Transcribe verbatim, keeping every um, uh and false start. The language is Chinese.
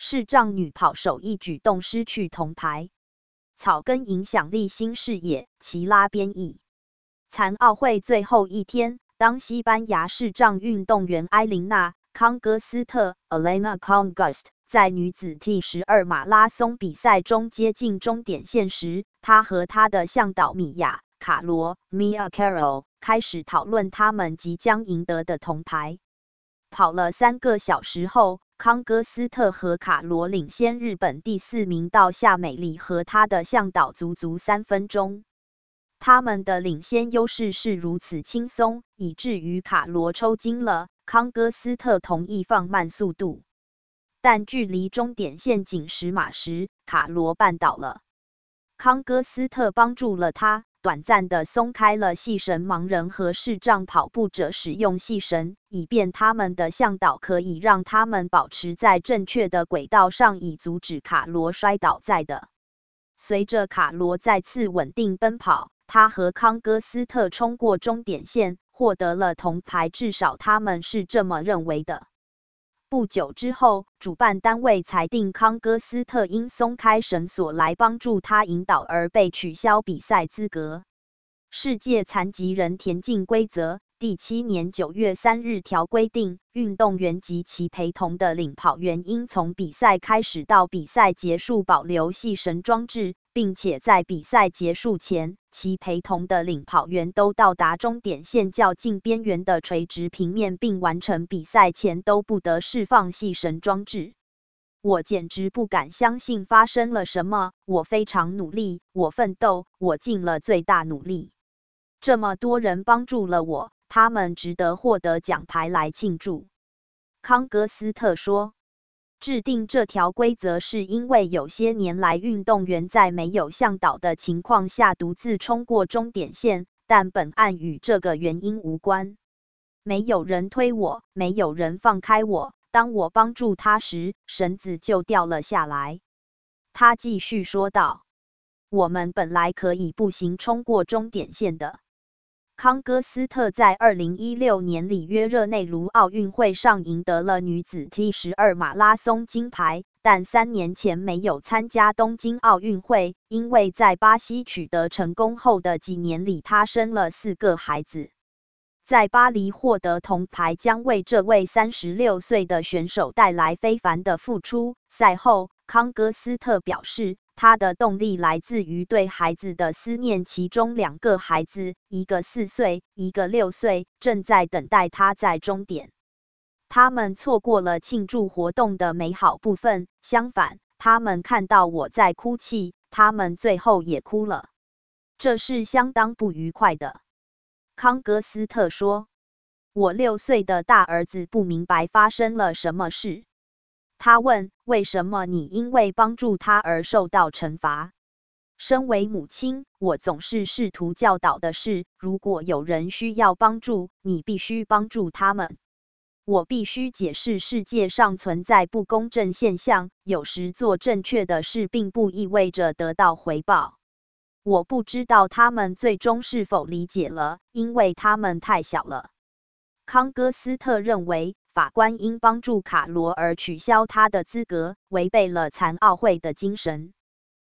视障女跑手一举动失去铜牌。草根影响力新视野，齐拉编译。残奥会最后一天，当西班牙视障运动员埃琳娜·康戈斯特 （Elena Congost） 在女子 T 十二 马拉松比赛中接近终点线时，她和她的向导米娅·卡罗 （Mia Carol） 开始讨论他们即将赢得的铜牌。跑了三个小时后，康戈斯特和卡罗领先日本第四名到夏美里和他的向导足足三分钟。他们的领先优势是如此轻松，以至于卡罗抽筋了。康戈斯特同意放慢速度，但距离终点线仅十码时，卡罗绊倒了。康戈斯特帮助了他，短暂地松开了细绳，盲人和视障跑步者使用细绳，以便他们的向导可以让他们保持在正确的轨道上，以阻止卡罗摔倒在的。随着卡罗再次稳定奔跑，他和康戈斯特冲过终点线，获得了铜牌，至少他们是这么认为的。不久之后，主办单位裁定康戈斯特因松开绳索来帮助他引导而被取消比赛资格。世界残疾人田径规则第七年九月三日条规定，运动员及其陪同的领跑员应从比赛开始到比赛结束保留系绳装置，并且在比赛结束前，其陪同的领跑员都到达终点线较近边缘的垂直平面，并完成比赛前都不得释放系绳装置。我简直不敢相信发生了什么，我非常努力，我奋斗，我尽了最大努力。这么多人帮助了我，他们值得获得奖牌来庆祝。康戈斯特说，制定这条规则是因为有些年来运动员在没有向导的情况下独自冲过终点线，但本案与这个原因无关。没有人推我，没有人放开我，当我帮助他时，绳子就掉了下来。他继续说道，我们本来可以步行冲过终点线的。康戈斯特在二零一六年里约热内卢奥运会上赢得了女子 T 十二 马拉松金牌，但三年前没有参加东京奥运会，因为在巴西取得成功后的几年里，她生了四个孩子。在巴黎获得铜牌将为这位三十六岁的选手带来非凡的付出。赛后，康戈斯特表示，他的动力来自于对孩子的思念，其中两个孩子，一个四岁，一个六岁，正在等待他在终点。他们错过了庆祝活动的美好部分，相反，他们看到我在哭泣，他们最后也哭了。这是相当不愉快的。康戈斯特说，我六岁的大儿子不明白发生了什么事。他问，为什么你因为帮助他而受到惩罚？身为母亲，我总是试图教导的是，如果有人需要帮助，你必须帮助他们。我必须解释世界上存在不公正现象，有时做正确的事并不意味着得到回报。我不知道他们最终是否理解了，因为他们太小了。康戈斯特认为，法官因帮助卡罗而取消他的资格，违背了残奥会的精神。